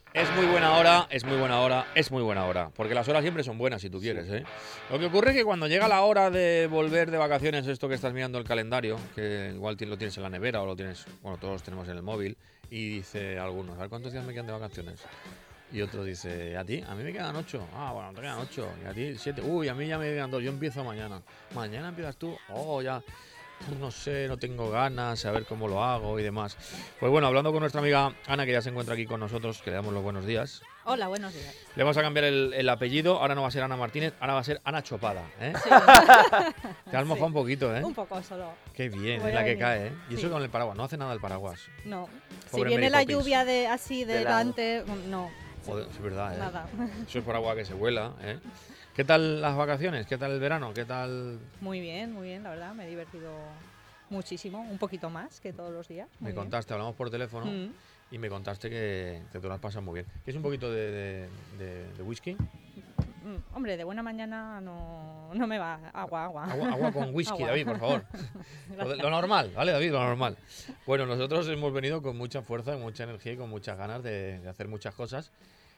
Es muy buena hora, es muy buena hora, es muy buena hora. Porque las horas siempre son buenas si tú quieres, ¿eh? Lo que ocurre es que cuando llega la hora de volver de vacaciones, esto que estás mirando el calendario, que igual lo tienes en la nevera o lo tienes, bueno, todos los tenemos en el móvil, y dice algunos, a ver cuántos días me quedan de vacaciones. Y otro dice, ¿a ti? A mí me quedan 8. Ah, bueno, te quedan 8. Y a ti 7. Uy, a mí ya me quedan 2. Yo empiezo mañana. ¿Mañana empiezas tú? Oh, ya. No sé, no tengo ganas, a ver cómo lo hago y demás. Pues bueno, hablando con nuestra amiga Ana, que ya se encuentra aquí con nosotros, que le damos los buenos días. Hola, buenos días. Le vamos a cambiar el apellido. Ahora no va a ser Ana Martínez, ahora va a ser Ana Chopada, ¿eh? Sí. Te has mojado un poquito, ¿eh? Un poco solo. Qué bien, Voy es la a que venir. cae, ¿eh? Y Sí. eso con el paraguas, no hace nada el paraguas. No. Si Pobre viene Mary la Poppins. lluvia así De delante, no, Joder, es verdad, ¿eh? nada. Eso es paraguas que se vuela, ¿eh? ¿Qué tal las vacaciones? ¿Qué tal el verano? ¿Qué tal? Muy bien, la verdad. Me he divertido muchísimo, un poquito más que todos los días. Muy Me bien. contaste, hablamos por teléfono. Mm. Y me contaste que te lo has pasado muy bien. ¿Quieres un poquito de whisky? Hombre, de buena mañana no me va. Agua. Agua con whisky, Agua. David, por favor. Lo normal, ¿vale, David? Lo normal. Bueno, nosotros hemos venido con mucha fuerza, mucha energía y con muchas ganas de hacer muchas cosas.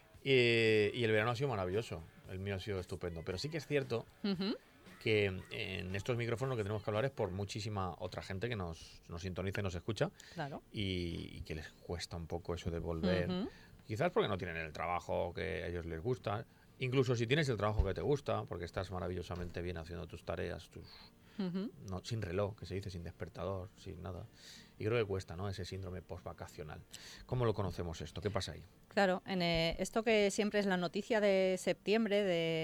Y el verano ha sido maravilloso. El mío ha sido estupendo. Pero sí que es cierto Ujú. que en estos micrófonos lo que tenemos que hablar es por muchísima otra gente que nos sintoniza y nos escucha Claro. y que les cuesta un poco eso de volver. Ujú. Quizás porque no tienen el trabajo que a ellos les gusta. Incluso si tienes el trabajo que te gusta, porque estás maravillosamente bien haciendo tus tareas, Ujú. no, sin reloj, que se dice, sin despertador, sin nada. Y creo que cuesta, ¿no? Ese síndrome postvacacional. ¿Cómo lo conocemos esto? ¿Qué pasa ahí? Claro, esto que siempre es la noticia de septiembre,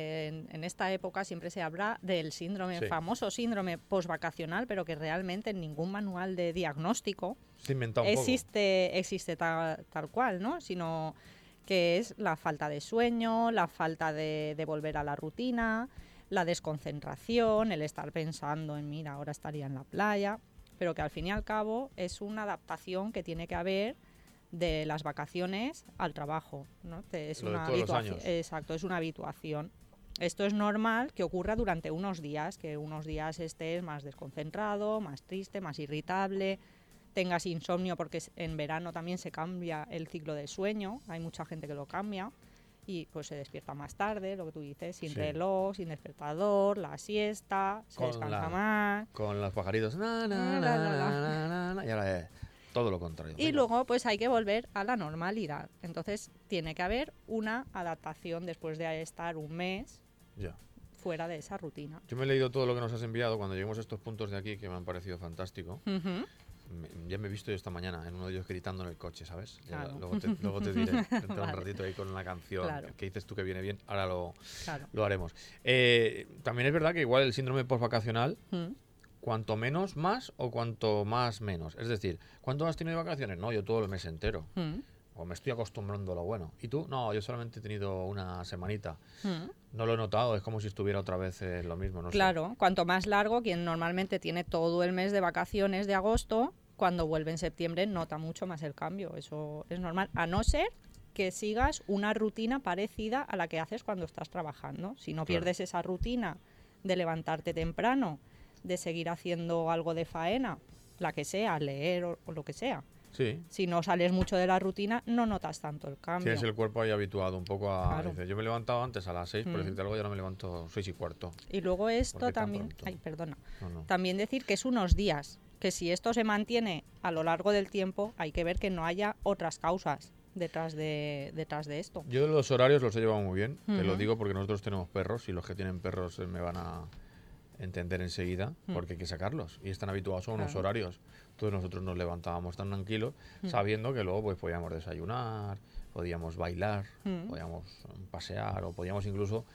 en esta época siempre se habla del síndrome, Sí. famoso síndrome postvacacional, pero que realmente en ningún manual de diagnóstico Se inventa un existe tal cual, ¿no? Sino que es la falta de sueño, la falta de volver a la rutina, la desconcentración, el estar pensando en, mira, ahora estaría en la playa, pero que al fin y al cabo es una adaptación que tiene que haber de las vacaciones al trabajo, ¿no? Es Lo de una todos los habituación. años. Exacto, es una habituación. Esto es normal que ocurra durante unos días, que unos días estés más desconcentrado, más triste, más irritable, tengas insomnio porque en verano también se cambia el ciclo de sueño, hay mucha gente que lo cambia y pues se despierta más tarde, lo que tú dices, sin Sí. reloj, sin despertador, la siesta, se Con descansa más. Con los pajaritos. Na, na, La, na, la, la. na, na, na, y ahora es todo lo contrario. Y Venga. luego pues hay que volver a la normalidad. Entonces tiene que haber una adaptación después de estar un mes Ya. fuera de esa rutina. Yo me he leído todo lo que nos has enviado cuando lleguemos a estos puntos de aquí que me han parecido fantástico. Ujú. Ya me he visto yo esta mañana en uno de ellos gritando en el coche, ¿sabes? Ya Claro. luego te diré dentro de un Vale. ratito ahí con una canción Claro. que dices tú que viene bien. Ahora Claro. lo haremos. También es verdad que igual el síndrome postvacacional, Mm. cuanto menos más o cuanto más menos. Es decir, ¿cuánto has tenido de vacaciones? No, yo todo el mes entero. Mm. O me estoy acostumbrando a lo bueno. ¿Y tú? No, yo solamente he tenido una semanita. Mm. No lo he notado, es como si estuviera otra vez lo mismo. No sé. Claro, cuanto más largo, quien normalmente tiene todo el mes de vacaciones de agosto, cuando vuelve en septiembre nota mucho más el cambio. Eso es normal, a no ser que sigas una rutina parecida a la que haces cuando estás trabajando. Si no Claro. pierdes esa rutina de levantarte temprano, de seguir haciendo algo de faena, la que sea, leer o lo que sea. Sí. Si no sales mucho de la rutina, no notas tanto el cambio. Tienes el cuerpo ahí habituado un poco a... Claro. dices, yo me he levantado antes a las 6, por Mm. decirte algo, ya no me levanto 6:15. Y luego ¿Por esto qué tan también... pronto? Ay, perdona. No. También decir que es unos días, que si esto se mantiene a lo largo del tiempo, hay que ver que no haya otras causas detrás de esto. Yo los horarios los he llevado muy bien, te lo Ujú. digo porque nosotros tenemos perros y los que tienen perros me van a entender enseguida, Mm. porque hay que sacarlos y están habituados a unos Claro. horarios. Entonces nosotros nos levantábamos tan tranquilos, sabiendo que luego pues podíamos desayunar, podíamos bailar, Mm. podíamos pasear o podíamos incluso,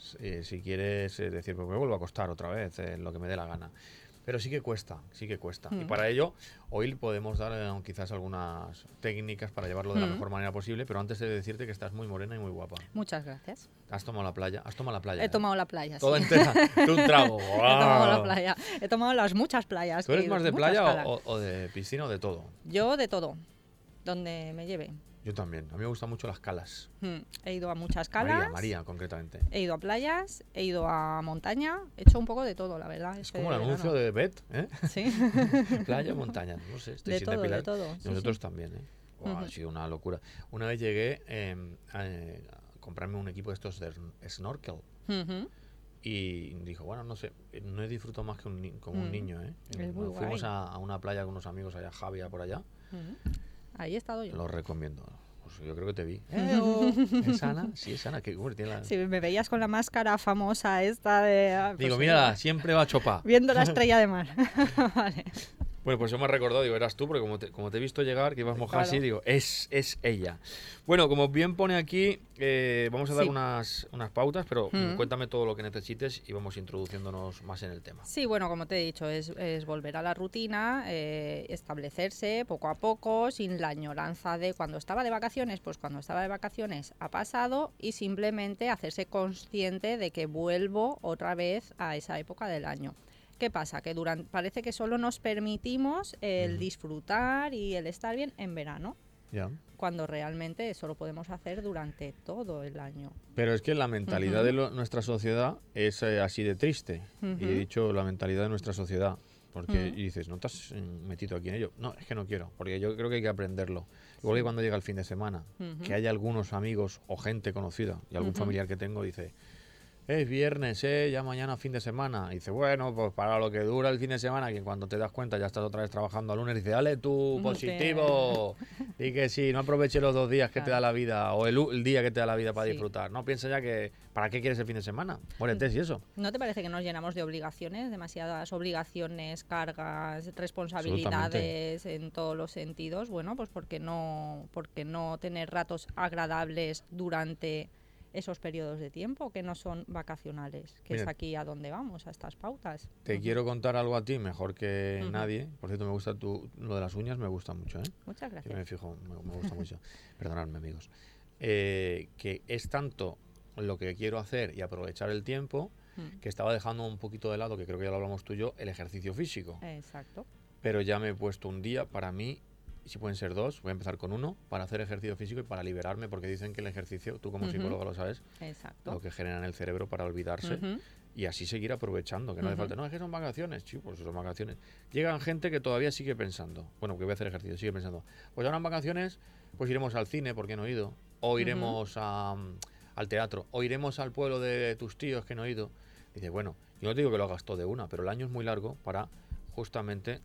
si quieres, decir, pues me vuelvo a acostar otra vez, lo que me dé la gana. Pero sí que cuesta, sí que cuesta. Y Mm. para ello, hoy podemos dar quizás algunas técnicas para llevarlo de la Mm. mejor manera posible, pero antes he de decirte que estás muy morena y muy guapa. Muchas gracias. ¿Has tomado la playa? ¿Has tomado la playa? He tomado la playa, sí. Toda entera, de un trago. He tomado la ¡Guau! playa. He tomado las muchas playas. ¿Tú que he eres ido, más de muchas playa calas. o de piscina o de todo? Yo de todo, donde me lleve. Yo también. A mí me gustan mucho las calas. He ido a muchas calas. María, concretamente. He ido a playas, he ido a montaña, he hecho un poco de todo, la verdad. Es como el anuncio de Bet, ¿eh? Sí, Playa, montaña. No sé, estoy de sin todo, depilar. de todo. Sí, Nosotros sí. también, ¿eh? Ha sido una locura. Una vez llegué a comprarme un equipo de estos de snorkel. Y dijo, bueno, no sé, no he disfrutado más que como un niño, ¿eh? Fuimos a una playa con unos amigos allá, Javia, por allá. Ahí he estado yo. Lo recomiendo. Pues yo creo que te vi. ¿Es Ana? Sí, es Ana. Sí, me veías con la máscara famosa esta de... Digo, mírala, siempre va a chopar. Viendo la estrella de mar. Vale. Bueno, pues eso me ha recordado, digo, eras tú, porque como te he visto llegar, que ibas mojada así, digo, es ella. Bueno, como bien pone aquí, vamos a dar unas pautas, pero cuéntame todo lo que necesites y vamos introduciéndonos más en el tema. Sí, bueno, como te he dicho, es volver a la rutina, establecerse poco a poco, sin la añoranza de cuando estaba de vacaciones, pues cuando estaba de vacaciones ha pasado, y simplemente hacerse consciente de que vuelvo otra vez a esa época del año. ¿Qué pasa? Que parece que solo nos permitimos el disfrutar y el estar bien en verano, cuando realmente eso lo podemos hacer durante todo el año. Pero es que la mentalidad de nuestra sociedad es así de triste. Y he dicho la mentalidad de nuestra sociedad, porque y dices, ¿no te has metido aquí en ello? No, es que no quiero, porque yo creo que hay que aprenderlo. Igual que cuando llega el fin de semana, que haya algunos amigos o gente conocida y algún familiar que tengo, dice... Es viernes, ya mañana fin de semana. Y dice, bueno, pues para lo que dura el fin de semana, que cuando te das cuenta ya estás otra vez trabajando al lunes, dice, dale tú, positivo. Y que sí, no aproveches los 2 días que te da la vida, o el día que te da la vida para disfrutar. No piensa ya que, ¿para qué quieres el fin de semana? Muérete, y eso. ¿No te parece que nos llenamos de obligaciones, demasiadas obligaciones, cargas, responsabilidades en todos los sentidos? Bueno, pues ¿por qué no tener ratos agradables durante esos periodos de tiempo que no son vacacionales, que es aquí a donde vamos, a estas pautas? Te quiero contar algo a ti, mejor que nadie. Por cierto, me gusta lo de las uñas, me gusta mucho, ¿eh? Muchas gracias. Yo me fijo, me gusta mucho. Perdonadme, amigos. Que es tanto lo que quiero hacer y aprovechar el tiempo, que estaba dejando un poquito de lado, que creo que ya lo hablamos tú y yo, el ejercicio físico. Exacto. Pero ya me he puesto un día para mí, si pueden ser 2, voy a empezar con 1, para hacer ejercicio físico y para liberarme, porque dicen que el ejercicio, tú como psicólogo lo sabes, lo que genera en el cerebro para olvidarse y así seguir aprovechando, que no hace falta, no, es que son vacaciones, sí, pues son vacaciones. Llegan gente que todavía sigue pensando, bueno, que voy a hacer ejercicio, sigue pensando, pues ahora en vacaciones, pues iremos al cine, porque no he ido, o iremos al teatro, o iremos al pueblo de tus tíos, que no he ido. Dice, bueno, yo no te digo que lo hagas todo de una, pero el año es muy largo para justamente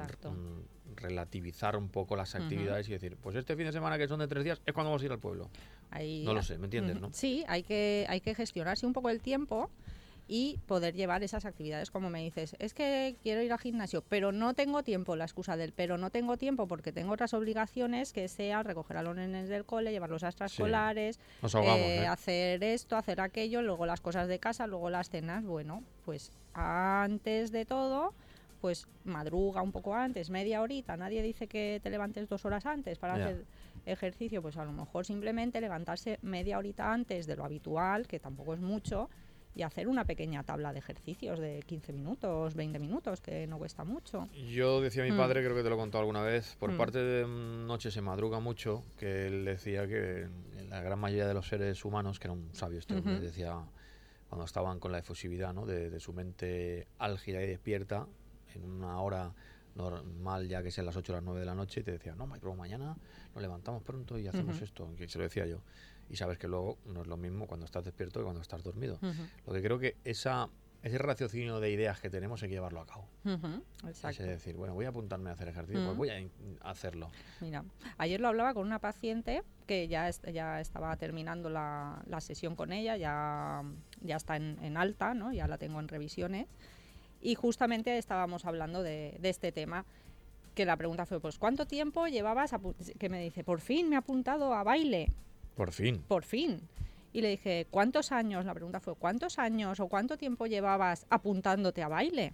relativizar un poco las actividades y decir, pues este fin de semana que son de 3 días es cuando vamos a ir al pueblo. No lo sé, ¿me entiendes? ¿No? Sí, hay que gestionarse un poco el tiempo y poder llevar esas actividades, como me dices, es que quiero ir al gimnasio, pero no tengo tiempo, la excusa del pero no tengo tiempo porque tengo otras obligaciones, que sea recoger a los nenes del cole, llevarlos a extraescolares, nos ahogamos, hacer esto, hacer aquello, luego las cosas de casa, luego las cenas. Bueno, pues antes de todo, pues madruga un poco antes, media horita. Nadie dice que te levantes 2 horas antes para hacer ejercicio, pues a lo mejor simplemente levantarse media horita antes de lo habitual, que tampoco es mucho, y hacer una pequeña tabla de ejercicios de 15 minutos, 20 minutos, que no cuesta mucho. Yo decía a mi padre, creo que te lo he contado alguna vez, por parte de noche se madruga mucho, que él decía que la gran mayoría de los seres humanos, que era un sabio este hombre, decía, cuando estaban con la efusividad, ¿no?, de su mente álgida y despierta, en una hora normal, ya que sean las 8 o las 9 de la noche, te decía, no, pero mañana nos levantamos pronto y hacemos esto, que se lo decía yo. Y sabes que luego no es lo mismo cuando estás despierto que cuando estás dormido. Lo que creo que ese raciocinio de ideas que tenemos hay que llevarlo a cabo. Exacto. Es decir, bueno, voy a apuntarme a hacer ejercicio, pues voy a hacerlo. Mira, ayer lo hablaba con una paciente que ya estaba terminando la sesión con ella, ya está en alta, ¿no? Ya la tengo en revisiones. Y justamente estábamos hablando de este tema, que la pregunta fue, pues, ¿cuánto tiempo llevabas? Que me dice, por fin me he apuntado a baile. Por fin. Por fin. Y le dije, ¿cuántos años? La pregunta fue, ¿cuántos años o cuánto tiempo llevabas apuntándote a baile?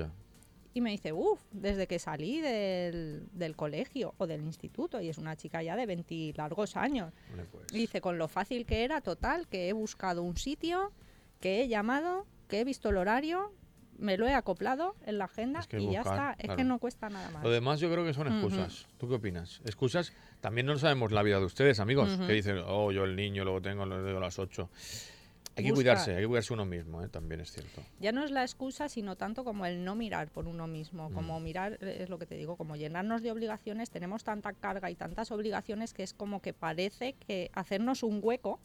Y me dice, desde que salí del colegio o del instituto, y es una chica ya de 20 largos años. Y dice, con lo fácil que era, total, que he buscado un sitio, que he llamado, que he visto el horario, me lo he acoplado en la agenda ya está. Es que no cuesta nada más. Lo demás yo creo que son excusas. ¿Tú qué opinas? Excusas. También no sabemos la vida de ustedes, amigos, que dicen, yo el niño, luego tengo a las 8. Hay que cuidarse uno mismo, también es cierto. Ya no es la excusa, sino tanto como el no mirar por uno mismo, como mirar, es lo que te digo, como llenarnos de obligaciones, tenemos tanta carga y tantas obligaciones que es como que parece que hacernos un hueco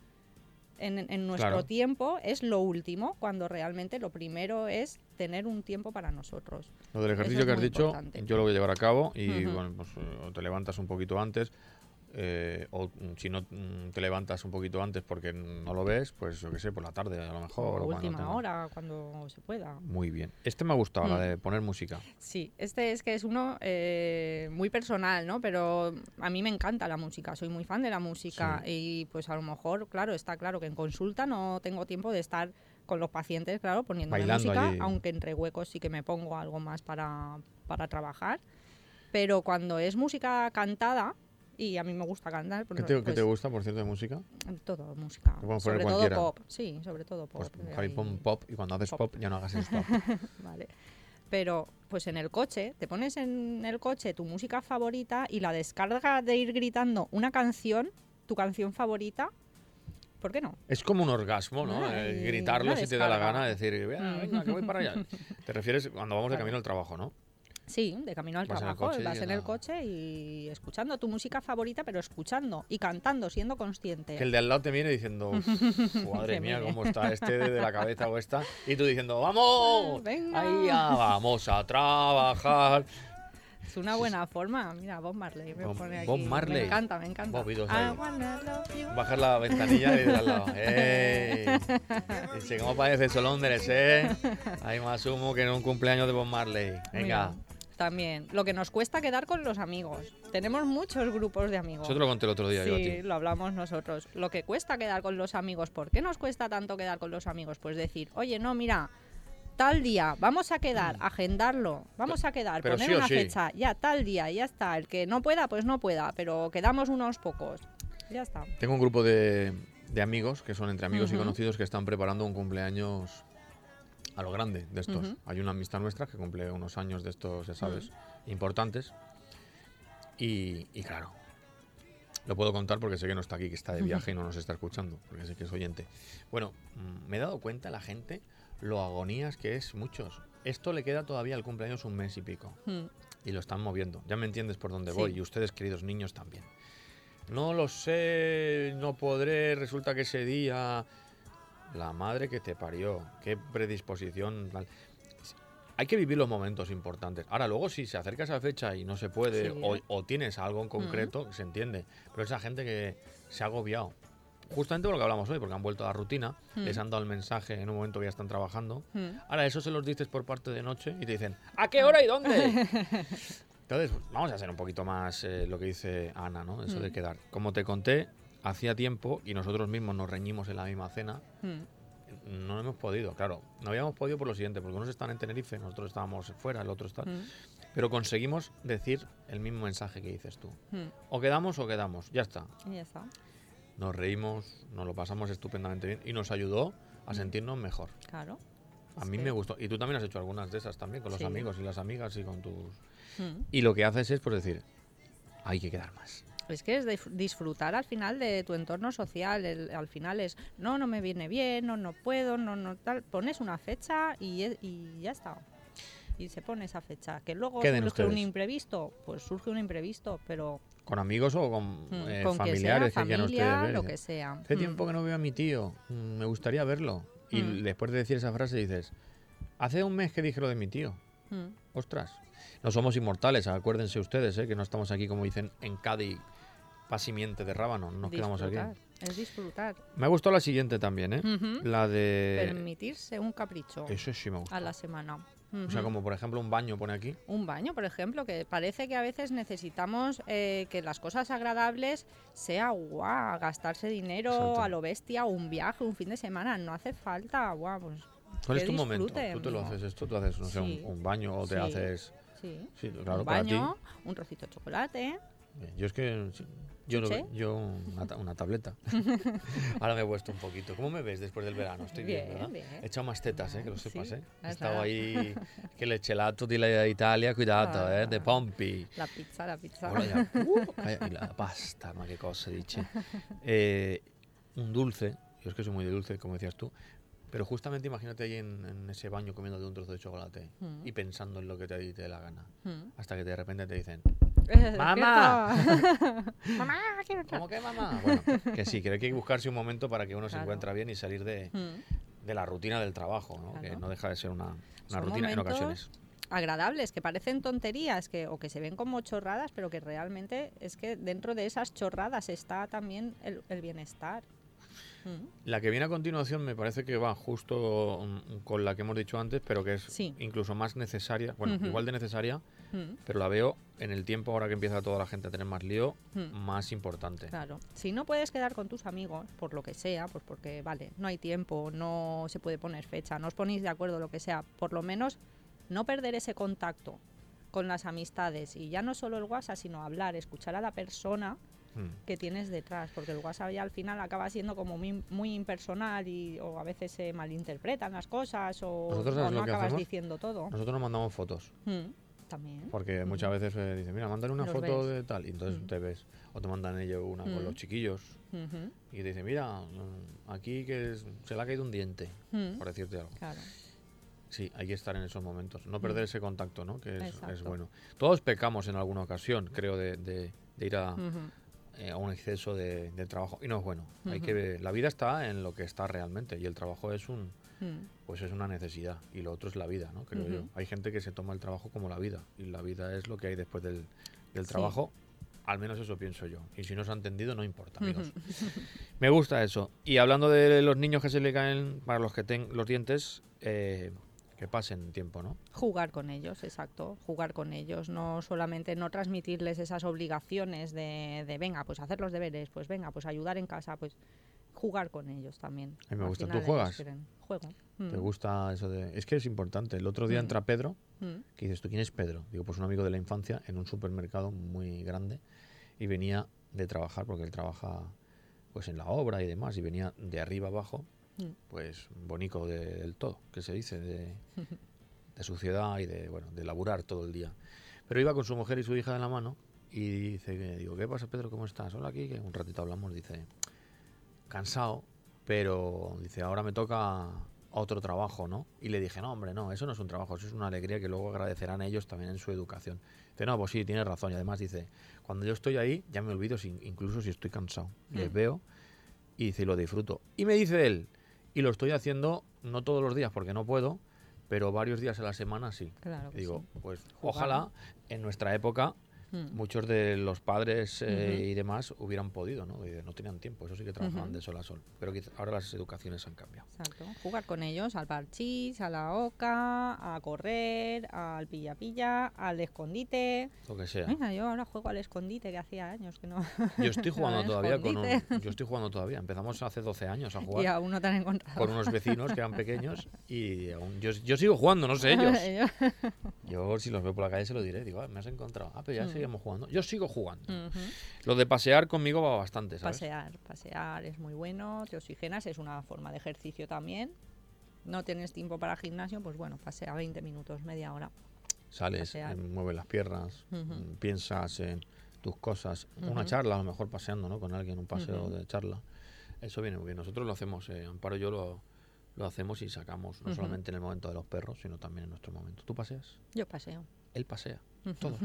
en nuestro tiempo es lo último, cuando realmente lo primero es tener un tiempo para nosotros. Lo del ejercicio que has dicho, yo lo voy a llevar a cabo y bueno, pues te levantas un poquito antes. O si no te levantas un poquito antes porque no lo ves, pues yo qué sé, por la tarde a lo mejor. O última hora, cuando se pueda. Muy bien. Me ha gustado, la de poner música. Sí, es uno muy personal, ¿no? Pero a mí me encanta la música, soy muy fan de la música y pues a lo mejor, claro, está claro que en consulta no tengo tiempo de estar con los pacientes, claro, poniéndome música, allí. Aunque entre huecos sí que me pongo algo más para trabajar. Pero cuando es música cantada, y a mí me gusta cantar. ¿Qué te gusta, por cierto, de música? Todo, música. Sobre todo pop. Sí, sobre todo pop. Pues pon pop y cuando haces pop ya no hagas stop. Vale. Pero, pues en el coche, te pones en el coche tu música favorita y la descarga de ir gritando una canción, tu canción favorita, ¿por qué no? Es como un orgasmo, ¿no? Gritarlo si te da la gana, decir, venga, que voy para allá. Te refieres cuando vamos de camino al trabajo, ¿no? Sí, de camino al trabajo, vas en el coche y escuchando tu música favorita, pero escuchando y cantando, siendo consciente. Que el de al lado te viene diciendo, madre mía, cómo está este de la cabeza o esta, y tú diciendo, ¡vamos! Venga. Ahí ya vamos a trabajar. Es una buena forma. Mira, Bob Marley me pone aquí. Bob Marley. Me encanta. Bajas la ventanilla y de al lado. ¡Ey! Dice, ¿cómo parece eso, Londres, Hay más humo que en un cumpleaños de Bob Marley. Venga. Mira. También, lo que nos cuesta quedar con los amigos. Tenemos muchos grupos de amigos. Yo te lo conté el otro día. Sí, yo a ti. Lo hablamos nosotros. Lo que cuesta quedar con los amigos. ¿Por qué nos cuesta tanto quedar con los amigos? Pues decir, oye, no, mira, tal día, vamos a quedar, agendarlo, vamos a quedar, pero poner sí una fecha, ya, tal día, ya está. El que no pueda, pues no pueda, pero quedamos unos pocos. Ya está. Tengo un grupo de amigos, que son entre amigos y conocidos, que están preparando un cumpleaños a lo grande de estos. Hay una amistad nuestra que cumple unos años de estos, ya sabes, importantes. Y claro, lo puedo contar porque sé que no está aquí, que está de viaje y no nos está escuchando, porque sé que es oyente. Bueno, me he dado cuenta la gente, lo agonías que es muchos. Esto le queda todavía al cumpleaños un mes y pico. Y lo están moviendo. Ya me entiendes por dónde voy. Y ustedes, queridos niños, también. No lo sé, no podré, resulta que ese día... La madre que te parió, qué predisposición. Hay que vivir los momentos importantes. Ahora, luego, si se acerca esa fecha y no se puede, o tienes algo en concreto, se entiende. Pero esa gente que se ha agobiado. Justamente por lo que hablamos hoy, porque han vuelto a la rutina, les han dado el mensaje en un momento que ya están trabajando. Ahora, eso se los dices por parte de noche y te dicen, ¿a qué hora y dónde? Entonces, vamos a hacer un poquito más lo que dice Ana, ¿no? Eso de quedar. Como te conté, hacía tiempo y nosotros mismos nos reñimos en la misma cena. No hemos podido, claro. No habíamos podido por lo siguiente, porque unos están en Tenerife, nosotros estábamos fuera, el otro está. Pero conseguimos decir el mismo mensaje que dices tú. O quedamos, ya está. Y ya está. Nos reímos, nos lo pasamos estupendamente bien y nos ayudó a sentirnos mejor. Claro. A mí me gustó. Y tú también has hecho algunas de esas también, con los amigos y las amigas y con tus... Y lo que haces es, pues decir, hay que quedar más. Es que es disfrutar al final de tu entorno social. Al final es, no me viene bien, no puedo, no tal. Pones una fecha y ya está. Y se pone esa fecha. Que luego surge un imprevisto, pues surge un imprevisto, pero... ¿Con amigos o con que familiares? sea, familia, que ya no esté, lo que sea. Hace tiempo que no veo a mi tío, me gustaría verlo. Y después de decir esa frase dices, hace un mes que dije lo de mi tío. Ostras. No somos inmortales, acuérdense ustedes, que no estamos aquí, como dicen, en Cádiz, pasimiente de rábano, nos quedamos aquí. Es disfrutar. Me ha gustado la siguiente también, la de... Permitirse un capricho. Eso sí me gusta. A la semana. O sea, como por ejemplo un baño, pone aquí. Un baño, por ejemplo, que parece que a veces necesitamos que las cosas agradables sea gastarse dinero. Exacto. A lo bestia, un viaje, un fin de semana, no hace falta, pues ¿cuál es tu momento? Tú te lo haces esto, tú haces, no sé, un baño o te haces... Sí, claro, un baño, un trocito de chocolate. Yo es que... Yo una tableta. Ahora me he puesto un poquito. ¿Cómo me ves después del verano? Estoy bien, ¿verdad? Bien. He echado más tetas, que lo sepas, He estado ahí, que el gelato de Italia, cuidado, de Pompi. La pizza. Y la pasta, ma che cosa dice. Un dulce, Yo es que soy muy de dulce, como decías tú. Pero justamente imagínate ahí en ese baño comiendo de un trozo de chocolate y pensando en lo que te dé la gana. Hasta que de repente te dicen, ¡mamá! ¡Mamá! quiero entrar. ¿Cómo que mamá? Bueno, que sí, que hay que buscarse un momento para que uno se Claro. encuentre bien y salir de la rutina del trabajo, ¿no? Claro. Que no deja de ser una Son rutina en momentos ocasiones. agradables, que parecen tonterías o que se ven como chorradas, pero que realmente es que dentro de esas chorradas está también el bienestar. La que viene a continuación me parece que va justo con la que hemos dicho antes, pero que es Sí. incluso más necesaria, bueno, Ujú. igual de necesaria, Mm, pero la veo en el tiempo, ahora que empieza toda la gente a tener más lío, mm. más importante. Claro, si no puedes quedar con tus amigos, por lo que sea, pues porque, vale, no hay tiempo, no se puede poner fecha, no os ponéis de acuerdo, lo que sea, por lo menos no perder ese contacto con las amistades y ya no solo el WhatsApp, sino hablar, escuchar a la persona que tienes detrás, porque el WhatsApp ya al final acaba siendo como muy impersonal o a veces se malinterpretan las cosas o ¿Nosotros sabes no lo que acabas hacemos? diciendo todo. Nosotros nos mandamos fotos, También. porque muchas veces dicen, mira, mándale una Los foto ves. de tal, y entonces te ves. O te mandan ellos una con los chiquillos, Ujú. y te dicen, mira, aquí que se le ha caído un diente, por decirte algo. Claro. Sí, hay que estar en esos momentos, no perder ese contacto, ¿no? Que es Exacto. bueno. Todos pecamos en alguna ocasión, creo, de ir a un exceso de trabajo, y no es bueno. Hay que ver, la vida está en lo que está realmente, y el trabajo es pues es una necesidad, y lo otro es la vida, ¿no? Creo yo. Hay gente que se toma el trabajo como la vida, y la vida es lo que hay después del trabajo. Al menos eso pienso yo. Y si no se ha entendido, no importa, amigos. Me gusta eso. Y hablando de los niños que se le caen, para los que tengan los dientes, que pasen tiempo, ¿no? Jugar con ellos, exacto, jugar con ellos, no solamente no transmitirles esas obligaciones de venga, pues hacer los deberes, pues venga, pues ayudar en casa, pues jugar con ellos también. A mí me Al gusta. final ¿Tú juegas? Juego. ¿Te gusta eso de...? Es que es importante. El otro día entra Pedro, que dices, ¿tú quién es Pedro? Digo, pues un amigo de la infancia en un supermercado muy grande y venía de trabajar, porque él trabaja pues en la obra y demás, y venía de arriba abajo, pues bonito del todo, que se dice, de suciedad y de laburar todo el día. Pero iba con su mujer y su hija de la mano y digo, ¿qué pasa, Pedro? ¿Cómo estás? Hola, aquí, que un ratito hablamos, dice, cansado, pero dice, ahora me toca otro trabajo, ¿no? Y le dije, no, hombre, no, eso no es un trabajo, eso es una alegría que luego agradecerán ellos también en su educación. Dice, no, pues sí, tienes razón. Y además dice, cuando yo estoy ahí, ya me olvido incluso si estoy cansado. Les veo y dice, y lo disfruto. Y me dice él, y lo estoy haciendo no todos los días porque no puedo, pero varios días a la semana sí. Claro que y digo, sí. pues Jugar, ojalá ¿no? en nuestra época muchos de los padres y demás hubieran podido, ¿no? Y no tenían tiempo, eso sí que trabajaban de sol a sol. Pero ahora las educaciones han cambiado. Exacto. Jugar con ellos al parchís, a la oca, a correr, al pilla-pilla, al escondite. Lo que sea. Mira, yo ahora juego al escondite, que hacía años que no. Yo estoy jugando al todavía escondite. yo estoy jugando todavía. Empezamos hace 12 años a jugar Y aún no te han encontrado. con unos vecinos que eran pequeños y aún yo sigo jugando, no sé ellos. Yo si los veo por la calle se lo diré, digo, me has encontrado. Ah, pero ya seguimos jugando. Yo sigo jugando. Lo de pasear conmigo va bastante, ¿sabes? Pasear es muy bueno, te oxigenas, es una forma de ejercicio también. No tienes tiempo para gimnasio, pues bueno, pasea 20 minutos, media hora. Sales, mueves las piernas, piensas en tus cosas. Una charla, a lo mejor paseando, ¿no? Con alguien, un paseo de charla. Eso viene muy bien. Nosotros lo hacemos, Amparo y yo lo hacemos y sacamos, no solamente en el momento de los perros, sino también en nuestro momento. ¿Tú paseas? Yo paseo. Él pasea. Todo.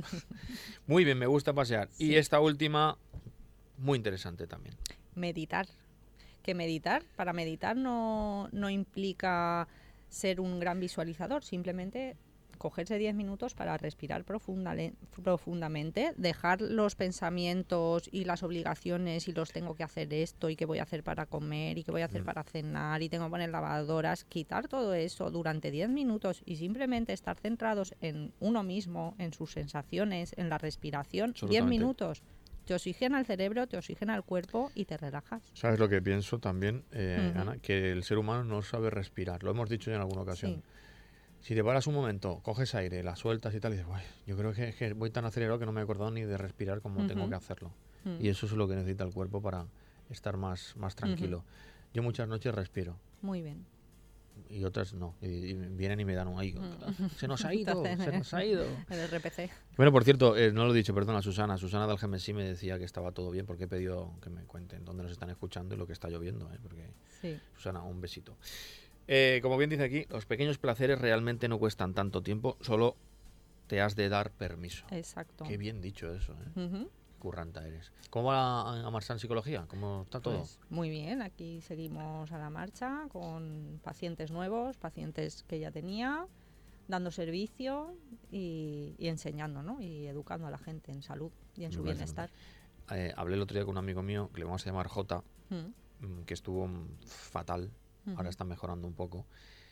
Muy bien, me gusta pasear. Sí. Y esta última, muy interesante también. Meditar. Que para meditar no implica ser un gran visualizador, simplemente cogerse 10 minutos para respirar profundamente, dejar los pensamientos y las obligaciones y los tengo que hacer esto y qué voy a hacer para comer y qué voy a hacer para cenar y tengo que poner lavadoras, quitar todo eso durante 10 minutos y simplemente estar centrados en uno mismo, en sus sensaciones, en la respiración, 10 minutos. Te oxigena el cerebro, te oxigena el cuerpo y te relajas. ¿Sabes lo que pienso también, Ana? Que el ser humano no sabe respirar. Lo hemos dicho ya en alguna ocasión. Sí. Si te paras un momento, coges aire, la sueltas y tal, y dices, yo creo que voy tan acelerado que no me he acordado ni de respirar como tengo que hacerlo. Y eso es lo que necesita el cuerpo para estar más tranquilo. Yo muchas noches respiro. Muy bien. y otras no. Y vienen y me dan un ahí. Se nos ha ido. El RPC. Bueno, por cierto, no lo he dicho, perdón, a Susana. Susana del GMSI me decía que estaba todo bien porque he pedido que me cuenten dónde nos están escuchando y lo que está lloviendo. Porque Sí. Susana, un besito. Como bien dice aquí, los pequeños placeres realmente no cuestan tanto tiempo, solo te has de dar permiso. Exacto. Qué bien dicho eso, ¿eh? Ujú. Curranta eres. ¿Cómo va a Marsan Psicología? ¿Cómo está todo? Pues muy bien, aquí seguimos a la marcha con pacientes nuevos, pacientes que ya tenía, dando servicio y enseñando, ¿no? Y educando a la gente en salud y en su Me parece bienestar. Hablé el otro día con un amigo mío, que le vamos a llamar Jota, Mm, que estuvo fatal, ujú, ahora está mejorando un poco.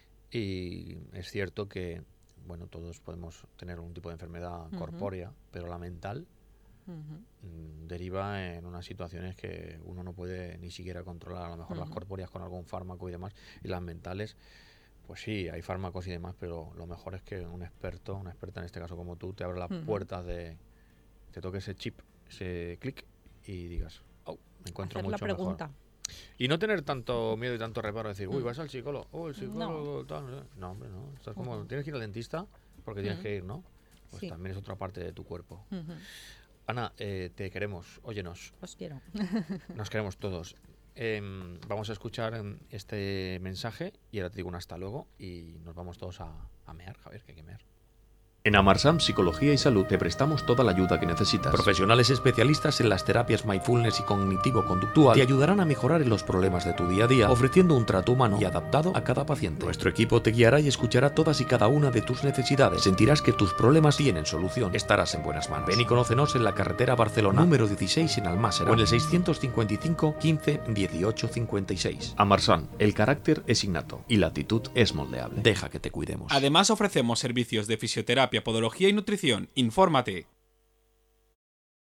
Y es cierto que, bueno, todos podemos tener algún tipo de enfermedad Ujú. corpórea, pero la mental ujú. deriva en unas situaciones que uno no puede ni siquiera controlar. A lo mejor las Ujú. corpóreas con algún fármaco y demás, y las mentales, pues sí, hay fármacos y demás, pero lo mejor es que un experto, una experta en este caso como tú, te abra las Ujú. puertas te toque ese chip, ese clic y digas, oh, me encuentro Hacer la mucho mejor. pregunta. Y no tener tanto miedo y tanto reparo de decir, uy, Mm. vas al psicólogo, el psicólogo, tal. No, hombre, no. Estás como, Ujú. tienes que ir al dentista porque tienes Mm. que ir, ¿no? Pues Sí. también es otra parte de tu cuerpo. Ujú. Ana, te queremos, óyenos, Os quiero. nos queremos todos. Vamos a escuchar este mensaje y ahora te digo un hasta luego y nos vamos todos a mear, Javier, que hay que mear. En Amarsam Psicología y Salud te prestamos toda la ayuda que necesitas. Profesionales especialistas en las terapias mindfulness y cognitivo-conductual te ayudarán a mejorar en los problemas de tu día a día, ofreciendo un trato humano y adaptado a cada paciente. Nuestro equipo te guiará y escuchará todas y cada una de tus necesidades. Sentirás que tus problemas tienen solución. Estarás en buenas manos. Ven y conócenos en la carretera Barcelona, número 16 en Almásera, o en el 655 15 18 56. Amarsam, el carácter es innato y la actitud es moldeable. Deja que te cuidemos. Además ofrecemos servicios de fisioterapia, podología y nutrición. Infórmate.